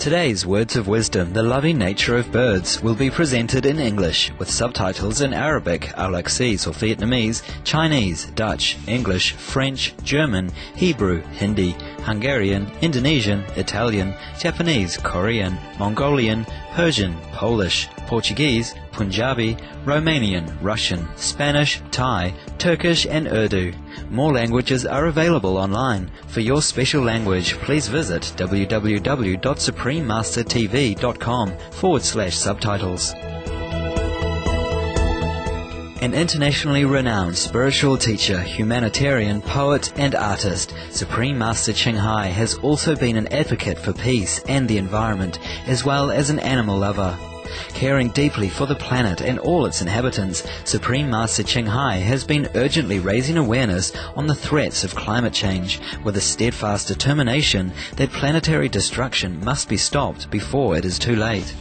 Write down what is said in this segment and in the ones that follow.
Today's Words of Wisdom, The Loving Nature of Birds, will be presented in English with subtitles in Arabic, Alaxese or Vietnamese, Chinese, Dutch, English, French, German, Hebrew, Hindi, Hungarian, Indonesian, Italian, Japanese, Korean, Mongolian, Persian, Polish, Portuguese, Punjabi, Romanian, Russian, Spanish, Thai, Turkish and Urdu. More languages are available online. For your special language, please visit www.suprememastertv.com/subtitles. An internationally renowned spiritual teacher, humanitarian, poet and artist, Supreme Master Ching Hai has also been an advocate for peace and the environment, as well as an animal lover. Caring deeply for the planet and all its inhabitants, Supreme Master Ching Hai has been urgently raising awareness on the threats of climate change, with a steadfast determination that planetary destruction must be stopped before it is too late.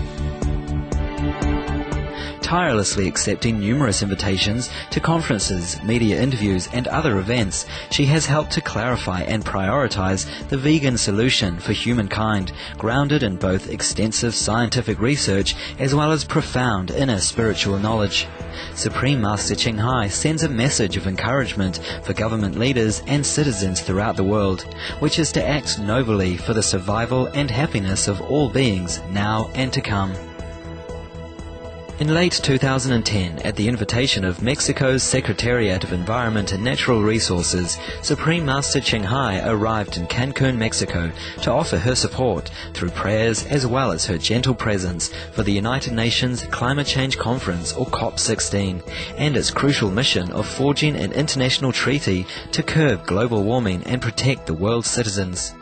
Tirelessly accepting numerous invitations to conferences, media interviews and other events, she has helped to clarify and prioritize the vegan solution for humankind, grounded in both extensive scientific research as well as profound inner spiritual knowledge. Supreme Master Ching Hai sends a message of encouragement for government leaders and citizens throughout the world, which is to act nobly for the survival and happiness of all beings now and to come. In late 2010, at the invitation of Mexico's Secretariat of Environment and Natural Resources, Supreme Master Ching Hai arrived in Cancun, Mexico, to offer her support through prayers as well as her gentle presence for the United Nations Climate Change Conference, or COP16, and its crucial mission of forging an international treaty to curb global warming and protect the world's citizens.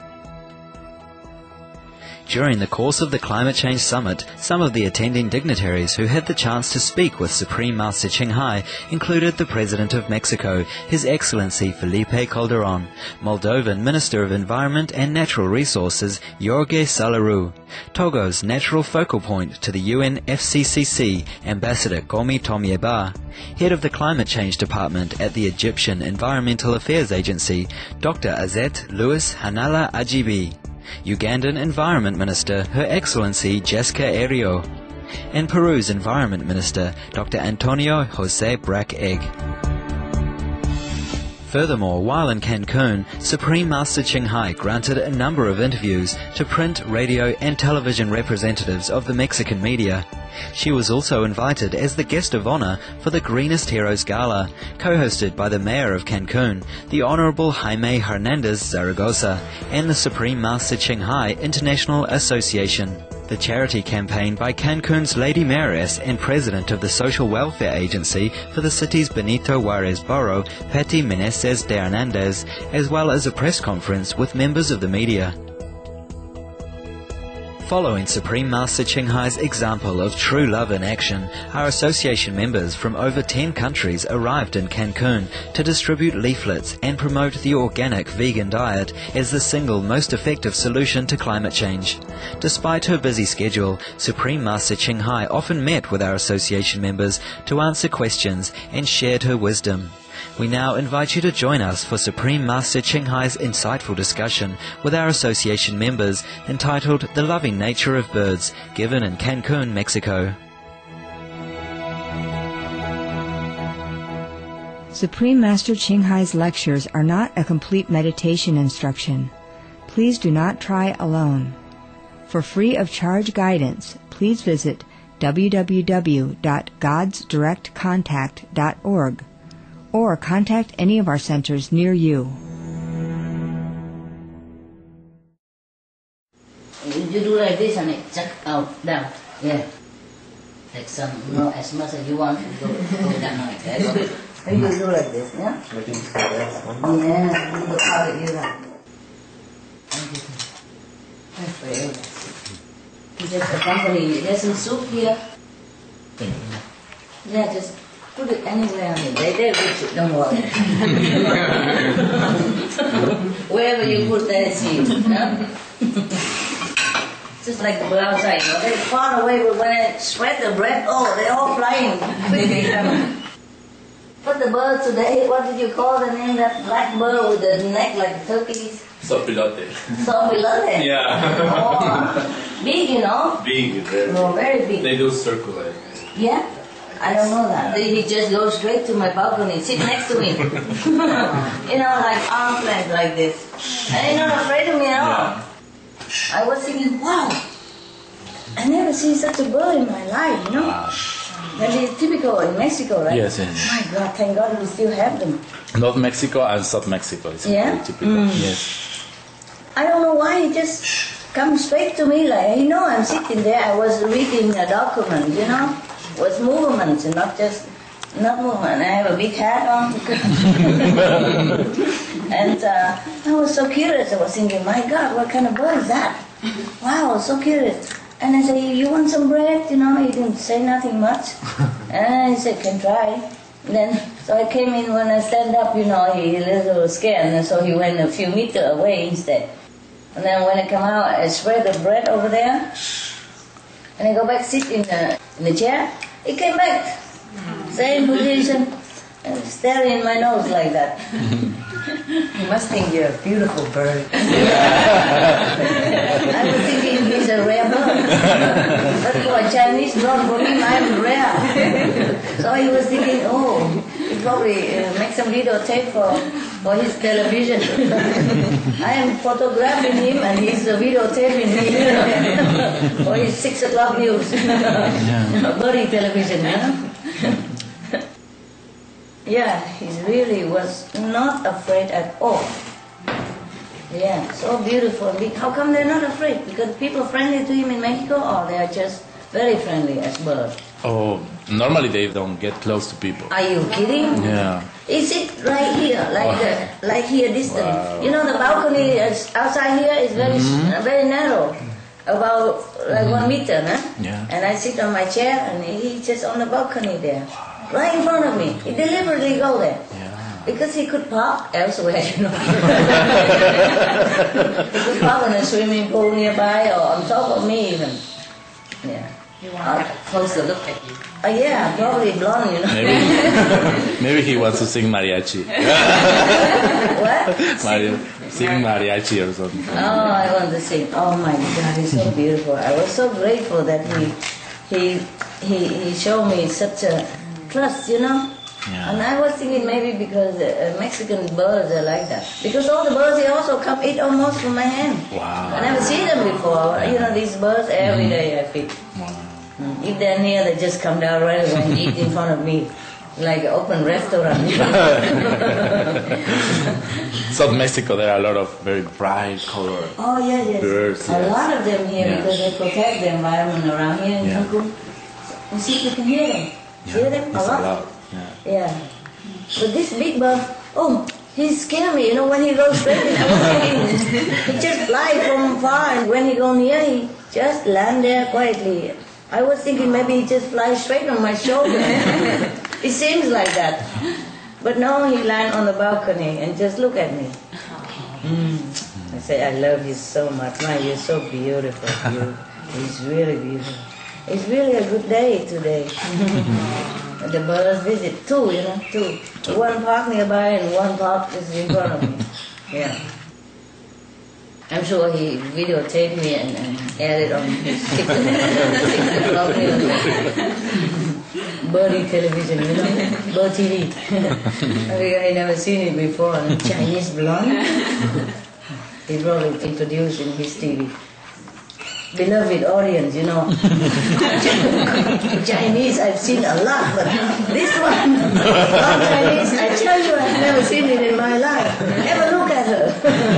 During the course of the Climate Change Summit, some of the attending dignitaries who had the chance to speak with Supreme Master Ching Hai included the President of Mexico, His Excellency Felipe Calderón, Moldovan Minister of Environment and Natural Resources, Jorge Salaru, Togo's natural focal point to the UNFCCC, Ambassador Gomi Tomieba, Head of the Climate Change Department at the Egyptian Environmental Affairs Agency, Dr. Azet Louis Hanala Ajibi, Ugandan Environment Minister, Her Excellency Jessica Erio, and Peru's Environment Minister, Dr. Antonio Jose Brack-Egg. Furthermore, while in Cancun, Supreme Master Ching Hai granted a number of interviews to print, radio and television representatives of the Mexican media. She was also invited as the guest of honor for the Greenest Heroes Gala, co-hosted by the Mayor of Cancun, the Honorable Jaime Hernandez Zaragoza, and the Supreme Master Ching Hai International Association. The charity campaign by Cancun's Lady Mayoress and President of the Social Welfare Agency for the city's Benito Juarez borough, Patty Meneses de Hernandez, as well as a press conference with members of the media. Following Supreme Master Ching Hai's example of true love in action, our association members from over 10 countries arrived in Cancun to distribute leaflets and promote the organic vegan diet as the single most effective solution to climate change. Despite her busy schedule, Supreme Master Ching Hai often met with our association members to answer questions and shared her wisdom. We now invite you to join us for Supreme Master Ching Hai's insightful discussion with our association members entitled The Loving Nature of Birds, given in Cancun, Mexico. Supreme Master Ching Hai's lectures are not a complete meditation instruction. Please do not try alone. For free of charge guidance, please visit www.godsdirectcontact.org or contact any of our centers near you. You do like this and it check out, down, yeah. Like some, as much as you want to go down like that. And you do like this, yeah? Yeah, you look out at you like that. You just accompany, there's some soup here. Yeah, just put it anywhere on it. They reach it, don't worry. Wherever you put that seed, no? Just like the bird outside, they're far away, but when I spread the bread, they're all flying. But the bird today, what did you call the name? That black bird with the neck like a turkey's? Sopilote. Sopilote? Yeah. Oh, big, you know? Big, very Oh, very big. They do circulate. Yeah? I don't know that. He just goes straight to my balcony, sit next to me. You know, like arms length like this. And he's not afraid of me at all. Yeah. I was thinking, wow, I never seen such a bird in my life, you know? Wow. That is typical in Mexico, right? Yes, yes. My God, thank God we still have them. North Mexico and South Mexico is Yeah? very typical. Yes. I don't know why he just comes straight to me like, you know, I'm sitting there, I was reading a document, you know? Was movements and not movement. I have a big hat on. And I was so curious. I was thinking, my God, what kind of bird is that? Wow, so curious. And I said, you want some bread? You know, he didn't say nothing much. And I said, can try. Then, so I came in, when I stand up, you know, he a little scared, and so he went a few meters away instead. And then when I come out, I spread the bread over there, and I go back sit in the chair. He came back, same position, and staring in my nose like that. You must think you're a beautiful bird. I was thinking he's a rare bird. But for a Chinese bird, for him, I'm rare. So he was thinking, oh, he probably make some videotape for his television. I am photographing him and he's videotaping me for his 6 o'clock news. Birdie television, you know? Yeah, he really was not afraid at all. Yeah, so beautiful. How come they're not afraid? Because people friendly to him in Mexico, or they are just very friendly as birds? Oh, normally they don't get close to people. Are you kidding? Yeah. He sit right here, like here distant. Wow. You know, the balcony outside here is very narrow, about like 1 meter, huh? Yeah. And I sit on my chair, and he's just on the balcony there, right in front of me. He deliberately go there. Yeah. Because he could park elsewhere, you know. He could park in a swimming pool nearby or on top of me even. Yeah. You want to have a closer look at you. Yeah, probably blonde, you know. Maybe he wants to sing mariachi. What? Sing mariachi or something. Oh, I want to sing. Oh my God, he's so beautiful. I was so grateful that he showed me such a trust, you know. Yeah. And I was thinking maybe because Mexican birds are like that. Because all the birds, they also come eat almost from my hand. Wow. I never seen them before. You know, these birds, every day I feed. Wow. If they're near, they just come down right away and eat in front of me. Like an open restaurant. South Mexico, there are a lot of very bright color. Oh, yes. Birds, A yes. lot of them here Yes. because they protect the environment around here in Yeah. Cancun. You see, you can hear them. Hear them? It's A lot. Yeah. Yeah. But this big bird, oh, he scared me. You know, when he goes straight in, I was thinking, he just flies from far, and when he go near, he just land there quietly. I was thinking maybe he just flies straight on my shoulder. It seems like that. But no, he land on the balcony and just look at me. I say, I love you so much. Man, you're so beautiful. It's really beautiful. It's really a good day today. The birds visit two. One park nearby and one park is in front of me. Yeah. I'm sure he videotaped me and added on his TikTok. Birdie television, you know, Bird TV. I never seen it before. Chinese blonde. He probably introduced in his TV. Beloved audience, you know. Chinese, I've seen a lot, but this one, not Chinese, I tell you, I've never seen it in my life. Never look at her.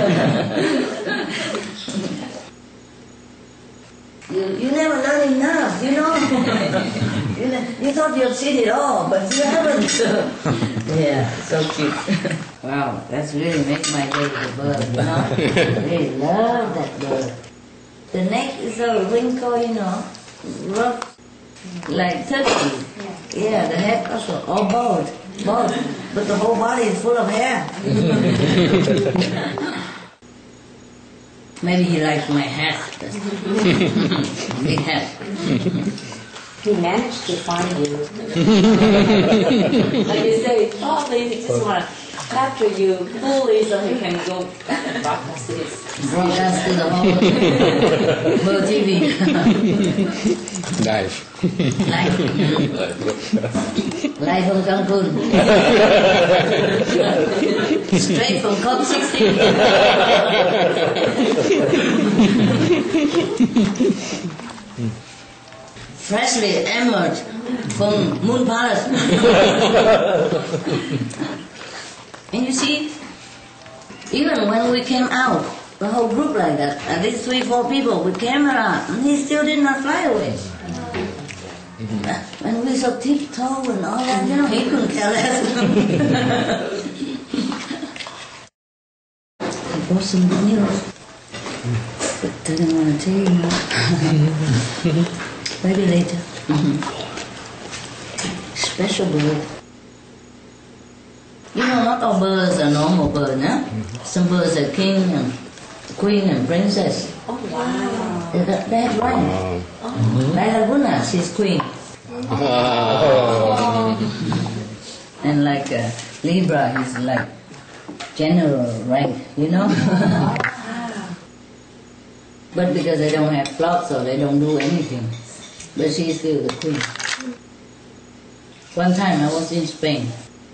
You never learn enough, you know. You thought you'd seen it all, but you haven't. Yeah, so cute. Wow, that's really make my day, the bird, you know. I really love that bird. The neck is a wrinkle, you know, rough, like turkey. Yeah, the head also, all bald, but the whole body is full of hair. Maybe he likes my hat. Big hat. He managed to find you. Like you say, oh, maybe just want to After you fully, so he can go back and broadcast to his. Broadcast to the whole world TV. Live. Live. Live from Cancun. Straight from COP16. Freshly emerged from Moon Palace. And you see, even when we came out, the whole group like that, at least 3-4 people with camera, and he still did not fly away. When we saw tiptoe and all that, he couldn't care less. I bought some news, but I didn't want to tell you now. Maybe later. Special bird. Not all birds are normal birds, no? Some birds are king and queen and princess. Oh, wow. They have rank. Like Laguna, she's queen. And like Libra, he's like general rank, But because they don't have flocks, so they don't do anything. But she's still the queen. One time I was in Spain.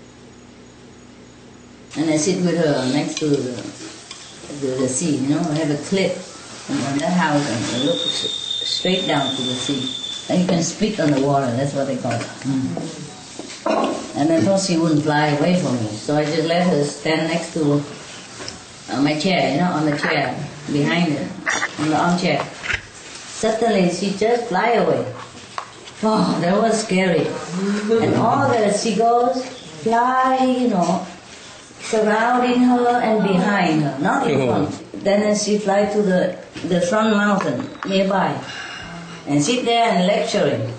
And I sit with her next to the sea, I have a cliff on that house and I look straight down to the sea. And you can spit on the water, that's what they call it. And I thought she wouldn't fly away from me, so I just let her stand next to my chair, on the chair, behind her, on the armchair. Suddenly she just fly away. Oh, that was scary. And all the seagulls fly, surrounding her and behind her, not in front. Then she fly to the front mountain nearby and sit there and lecturing.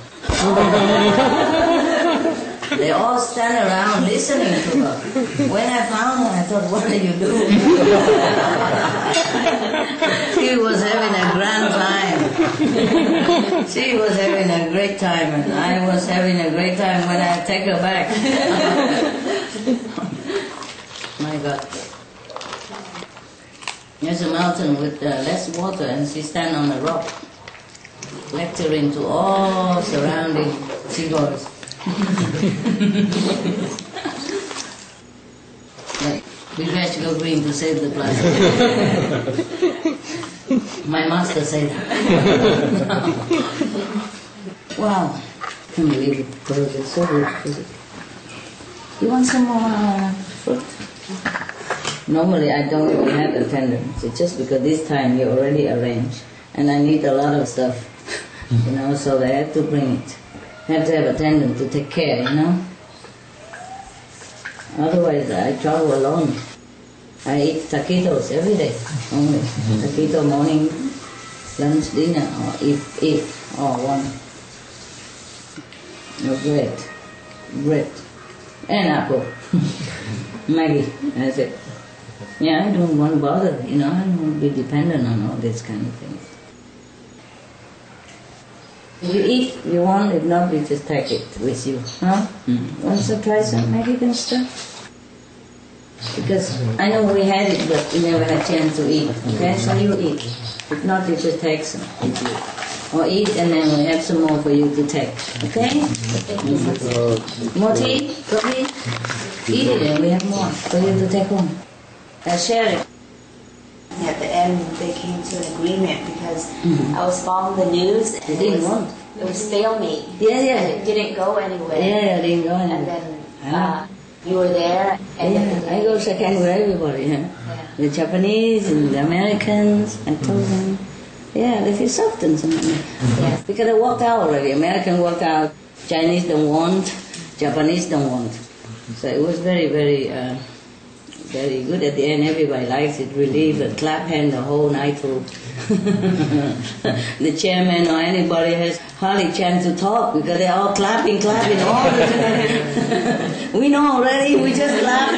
They all stand around listening to her. When I found her, I thought, what are you doing? She was having a grand time. She was having a great time, and I was having a great time when I take her back. My God. There's a mountain with less water and she stands on a rock lecturing to all surrounding seagulls. Like, we guys go green to save the planet. My master said that. Wow. I can't believe it, because it's so good. You want some more fruit? Normally I don't even have attendants. It's just because this time you already arranged. And I need a lot of stuff, so they have to bring it. I have to have attendant to take care, Otherwise I travel alone. I eat taquitos every day, only. Taquito morning, lunch, dinner, or eat, or one. No bread, and apple. Maggie, that's it. Yeah, I don't want to bother, I don't want to be dependent on all these kind of things. You eat, you want, if not, you just take it with you, huh? Want to try some Mexican stuff? Because I know we had it, but we never had a chance to eat, okay? So you eat. If not, you just take some with you. Or eat, and then we have some more for you to take, okay? More tea? Coffee? Eat it, and we have more for you to take home. Share it. At the end, they came to an agreement because I was following the news. And They didn't want. It was stalemate. Yeah. It didn't go anywhere. Yeah, I didn't go And anywhere. then you were there. And I go second with everybody, The Japanese and the Americans. I told them, they feel soft and something. Yes. Because they walked out already. American walked out. Chinese don't want. Japanese don't want. So it was very, very, very good. At the end, everybody likes it. Relief and clap hand the whole night through. The chairman or anybody has hardly chance to talk because they're all clapping all the time. We know already. We just clap.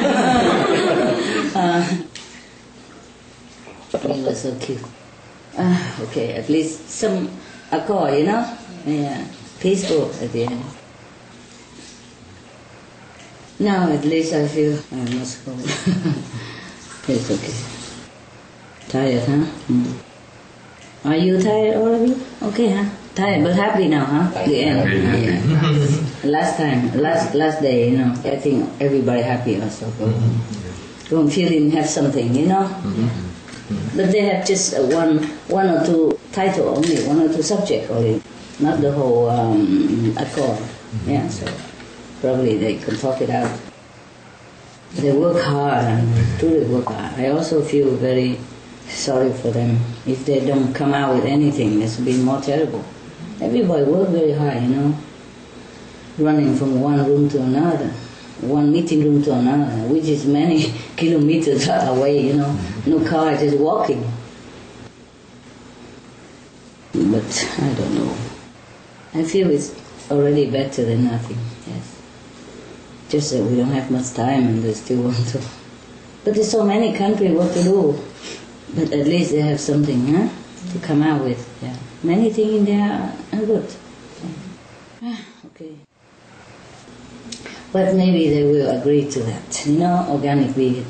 He was so cute. Okay, at least some accord, Yeah, peaceful at the end. Now at least I feel I must go. It's okay. Tired, huh? Are you tired, all of you? Okay, huh? Tired, but happy now, huh? The end. Yeah. Last time, last day, you know, I think everybody happy also. Go and feeling have something, you know. But they have just one or two title only, one or two subject only, not the whole accord. Yeah, so probably they can talk it out. They work hard and truly work hard. I also feel very sorry for them. If they don't come out with anything, it's been more terrible. Everybody work very hard, you know, running from one room to another, one meeting room to another, which is many kilometers away, you know. No car, just walking. But I don't know. I feel it's already better than nothing, yes. Just that we don't have much time and they still want to. But there's so many countries what to do. But at least they have something, huh, to come out with. Yeah. Many things in there are good. Okay. But maybe they will agree to that, you know, organic vegan.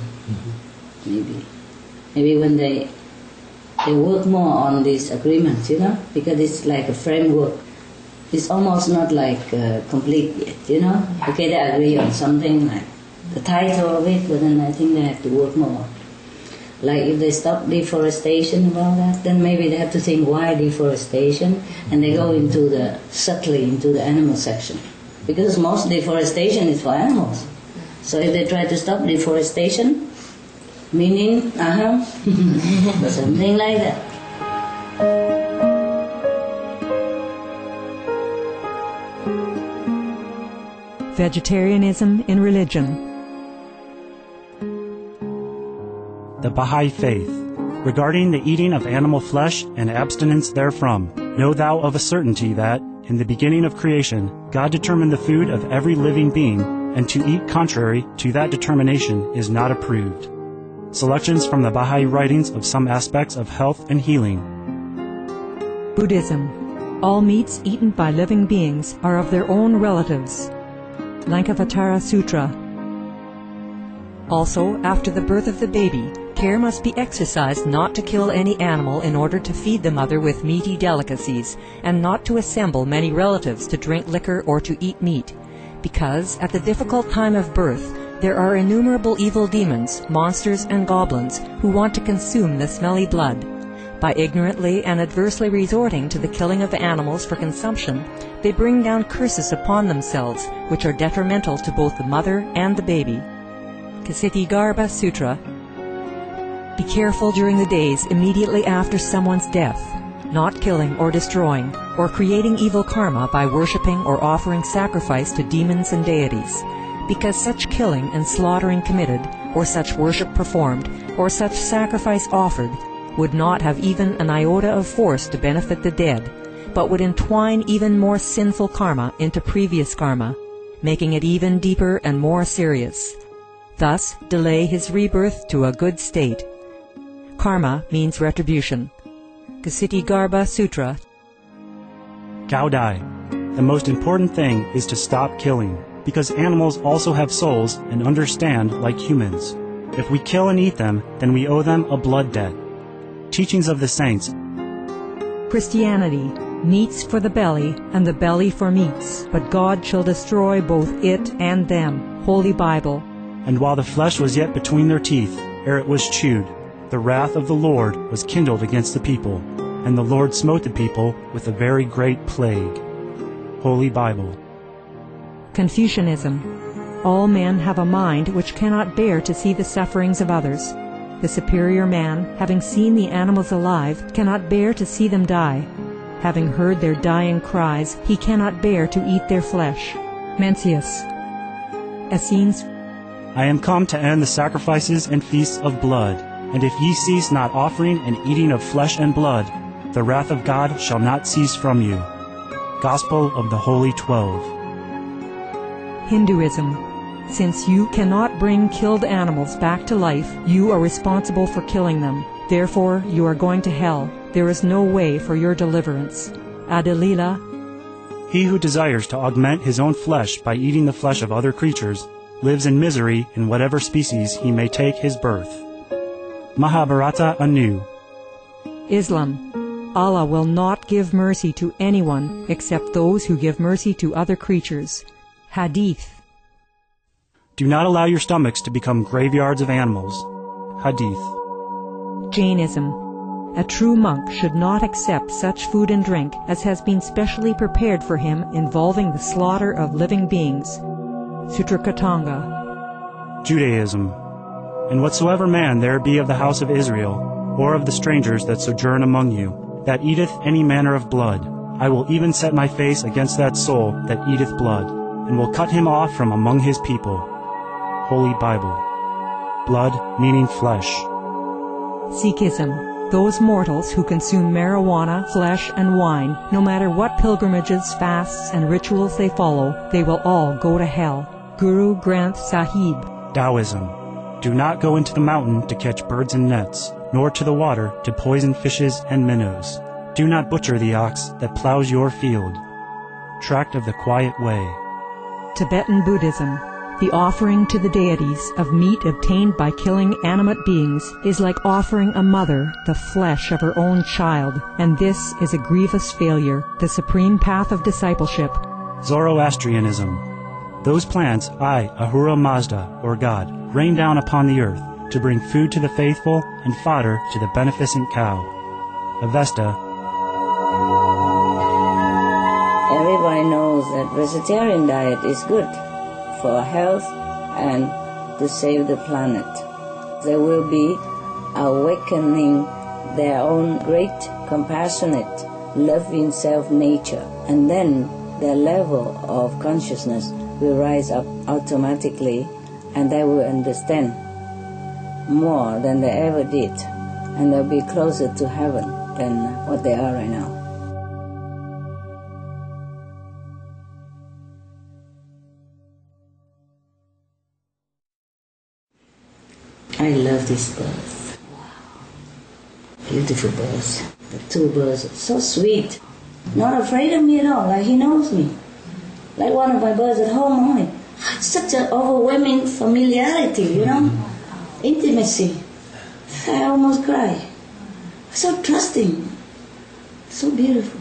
Maybe when they work more on this agreement, you know, because it's like a framework. It's almost not like complete yet, you know. Okay, they agree on something like the title of it, but then I think they have to work more. Like if they stop deforestation and all that, then maybe they have to think why deforestation, and they go subtly into the animal section. Because most deforestation is for animals. So if they try to stop deforestation, meaning, something like that. Vegetarianism in religion. The Baha'i Faith. Regarding the eating of animal flesh and abstinence therefrom, know thou of a certainty that, in the beginning of creation, God determined the food of every living being, and to eat contrary to that determination is not approved. Selections from the Baha'i writings of some aspects of health and healing. Buddhism. All meats eaten by living beings are of their own relatives. Lankavatara Sutra. Also, after the birth of the baby, care must be exercised not to kill any animal in order to feed the mother with meaty delicacies, and not to assemble many relatives to drink liquor or to eat meat, because at the difficult time of birth there are innumerable evil demons, monsters, and goblins who want to consume the smelly blood. By ignorantly and adversely resorting to the killing of animals for consumption, they bring down curses upon themselves, which are detrimental to both the mother and the baby. Ksitigarbha Sutra. Be careful during the days immediately after someone's death, not killing or destroying, or creating evil karma by worshipping or offering sacrifice to demons and deities, because such killing and slaughtering committed, or such worship performed, or such sacrifice offered, would not have even an iota of force to benefit the dead, but would entwine even more sinful karma into previous karma, making it even deeper and more serious. Thus delay his rebirth to a good state. Karma means retribution. Ksitigarbha Sutra. Gaudai. The most important thing is to stop killing, because animals also have souls and understand like humans. If we kill and eat them, then we owe them a blood debt. Teachings of the Saints. Christianity. Meats for the belly, and the belly for meats, but God shall destroy both it and them. Holy Bible. And while the flesh was yet between their teeth, ere it was chewed, the wrath of the Lord was kindled against the people, and the Lord smote the people with a very great plague. Holy Bible. Confucianism. All men have a mind which cannot bear to see the sufferings of others. The superior man, having seen the animals alive, cannot bear to see them die. Having heard their dying cries, he cannot bear to eat their flesh. Mencius. Essenes. I am come to end the sacrifices and feasts of blood, and if ye cease not offering and eating of flesh and blood, the wrath of God shall not cease from you. Gospel of the Holy 12. Hinduism. Since you cannot bring killed animals back to life, you are responsible for killing them. Therefore, you are going to hell. There is no way for your deliverance. Adilila. He who desires to augment his own flesh by eating the flesh of other creatures, lives in misery in whatever species he may take his birth. Mahabharata anew. Islam. Allah will not give mercy to anyone except those who give mercy to other creatures. Hadith. Do not allow your stomachs to become graveyards of animals. Hadith. Jainism. A true monk should not accept such food and drink as has been specially prepared for him involving the slaughter of living beings. Sutrakatanga. Judaism. And whatsoever man there be of the house of Israel, or of the strangers that sojourn among you, that eateth any manner of blood, I will even set my face against that soul that eateth blood, and will cut him off from among his people. Holy Bible. Blood meaning flesh. Sikhism. Those mortals who consume marijuana, flesh, and wine, no matter what pilgrimages, fasts, and rituals they follow, they will all go to hell. Guru Granth Sahib. Taoism. Do not go into the mountain to catch birds and nets, nor to the water to poison fishes and minnows. Do not butcher the ox that plows your field. Tract of the Quiet Way. Tibetan Buddhism. The offering to the deities of meat obtained by killing animate beings is like offering a mother the flesh of her own child, and this is a grievous failure, the supreme path of discipleship. Zoroastrianism. Those plants I, Ahura Mazda, or God, rain down upon the earth to bring food to the faithful and fodder to the beneficent cow. Avesta. Everybody knows that vegetarian diet is good for health and to save the planet. They will be awakening their own great, compassionate, loving self-nature, and then their level of consciousness will rise up automatically, and they will understand more than they ever did, and they'll be closer to heaven than what they are right now. I love these birds. Wow. Beautiful birds. The two birds are so sweet. Not afraid of me at all, like he knows me. Like one of my birds at home only. It's such an overwhelming familiarity, you know? Intimacy. I almost cry. So trusting. So beautiful.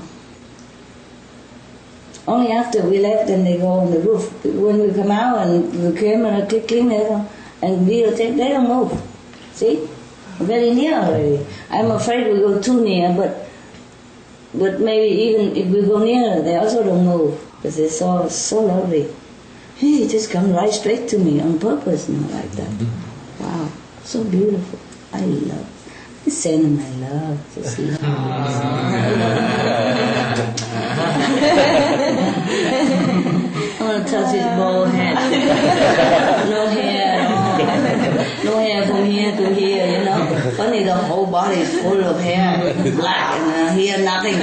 Only after we left and they go on the roof. When we come out and the camera clicking and videotape, they don't move. See? Very near already. I'm afraid we go too near, but maybe even if we go nearer, they also don't move. Because they're so lovely. He just comes right straight to me on purpose, like that. Wow, so beautiful. I love. Send him my love. Just love. I want to touch his bald head. No hair at all. No hair from here to here, you know. Funny, the whole body is full of hair. Black, and here nothing.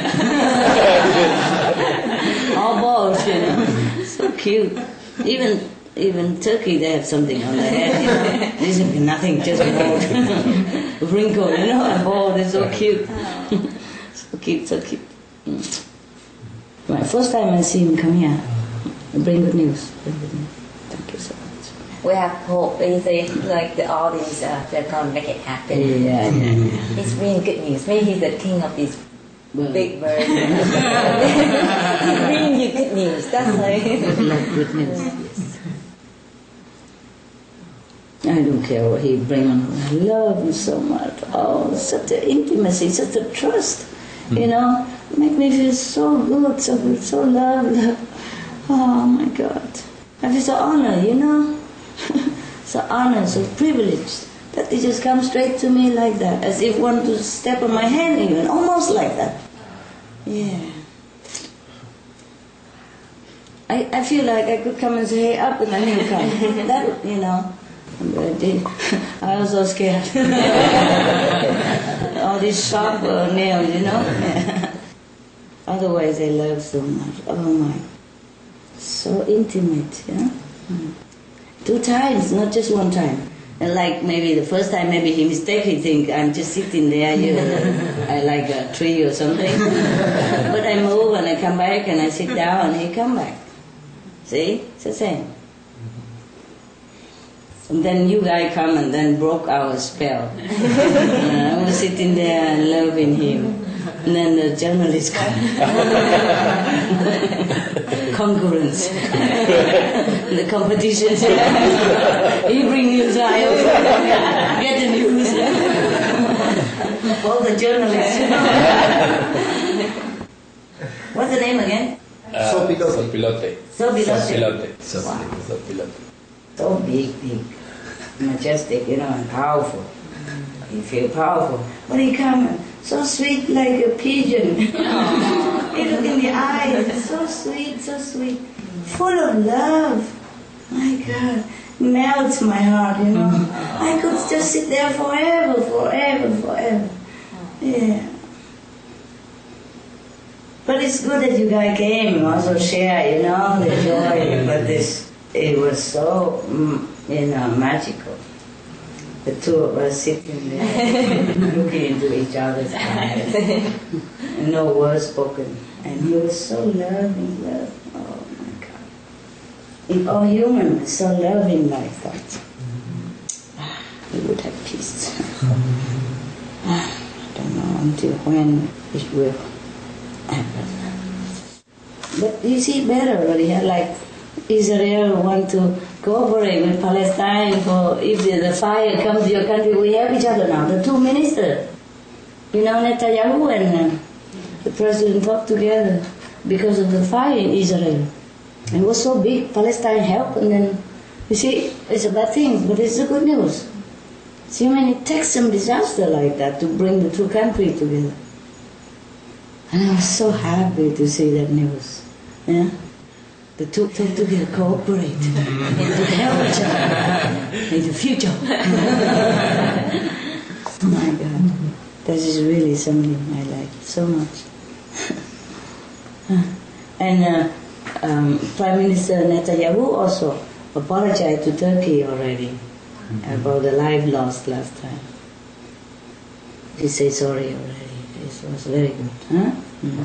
All bald, you know. So cute. Even Turkey, they have something on their head, you know. This is nothing, just bald. Wrinkle, you know, and bald is so cute. So cute, so cute. Right, first time I see him come here, bring good news. Thank you so much. We have hope. We think like the audience, they're going to make it happen. Yeah. He's bringing good news. Maybe he's the king of these big birds. He's bringing you good news. That's like good news. Yes. I don't care what he brings. I love him so much. Oh, such an intimacy, such a trust. You know, make me feel so good, so good, so loved. Oh my God. I feel so honored, you know. So honored, so privileged that they just come straight to me like that, as if one to step on my hand even, almost like that. Yeah. I feel like I could come and say, hey, up, and then he'll come. That, you know. I was so scared. All these sharp nails, you know. Otherwise, I love so much. Oh my. So intimate, yeah. 2 times, not just 1 time. And like maybe the first time, maybe he mistakenly think I'm just sitting there, I like a tree or something. But I move and I come back and I sit down and he come back. See, it's the same. And then you guys come and then broke our spell. I was sitting there and loving him. And then the journalist come. Concurrence. The competition. You bring news, I also get the news. All the journalists. What's the name again? Sopilote. Sopilote. Sopilote. So big, majestic, and powerful. You feel powerful. When he comes, so sweet like a pigeon. You look in the eyes, so sweet, full of love. My God, melts my heart, I could just sit there forever. Yeah. But it's good that you guys came, also share, the joy. But it was so, magical. The two of us sitting there, looking into each other's eyes, and no words spoken. And he was so loving. Oh my God! If all humans were so loving like that, we would have peace. I don't know until when it will happen. But you see better already, like Israel want to cooperate with Palestine for if the fire comes to your country. We have each other now. The two ministers, Netanyahu and the president talked together because of the fire in Israel. And it was so big, Palestine helped, and then, you see, it's a bad thing, but it's the good news. See, it takes some disaster like that to bring the two countries together. And I was so happy to see that news. Yeah? The two talk together, cooperate, and to help each other in the future. My God, this is really something I like so much. And Prime Minister Netanyahu also apologized to Turkey already about the life lost last time. He said sorry already. It was very good. Huh? Mm.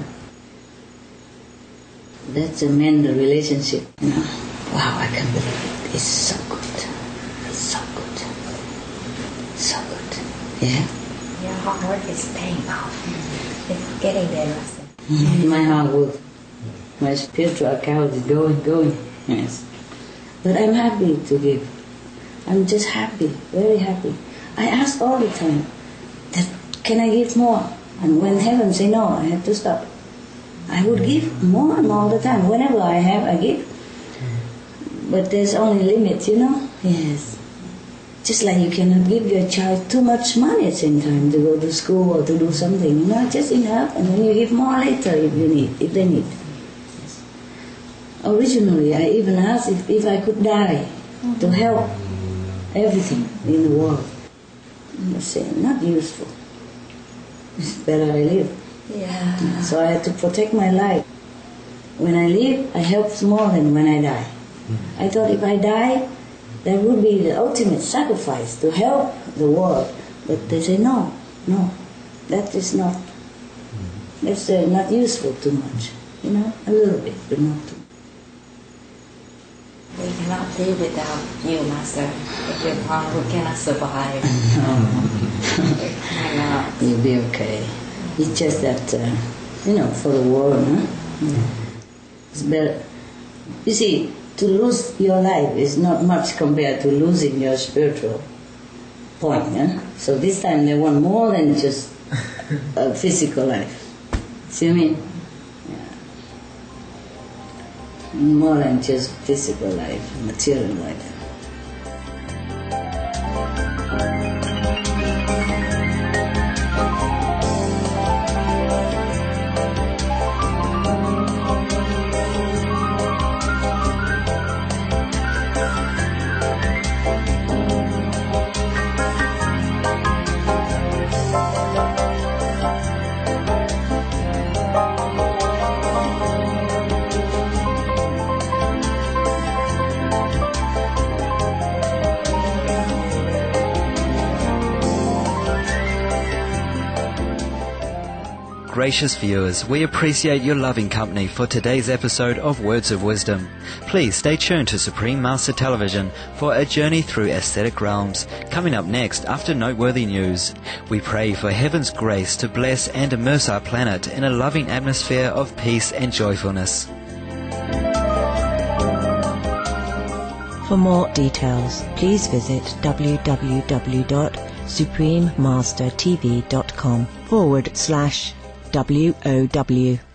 That's a man relationship. Wow, I can't believe it. It's so good. It's so good. So good. Yeah? Your hard work is paying off. It's getting there, Master. My hard work. My spiritual account is going. Yes. But I'm happy to give. I'm just happy, very happy. I ask all the time, that can I give more? And when heaven say no, I have to stop. I would give more and all the time. Whenever I have, I give. But there's only limits, Yes. Just like you cannot give your child too much money at the same time to go to school or to do something. Just enough, and then you give more later if they need. Yes. Originally, I even asked if I could die to help everything in the world. I said, not useful. It's better I live. Yeah. So I had to protect my life. When I live, I help more than when I die. I thought if I die, that would be the ultimate sacrifice to help the world. But they say, no, that is not. That's not useful too much. A little bit, but not too much. We cannot live without you, Master. If you're gone, we cannot survive. Cannot. You'll be okay. It's just that, for the world, it's better. You see, to lose your life is not much compared to losing your spiritual point. So this time they want more than just a physical life. See what I mean? Yeah. More than just physical life, material life. gracious viewers, we appreciate your loving company for today's episode of Words of Wisdom. Please stay tuned to Supreme Master Television for a journey through aesthetic realms, coming up next after noteworthy news. We pray for heaven's grace to bless and immerse our planet in a loving atmosphere of peace and joyfulness. For more details, please visit www.suprememastertv.com/WOW.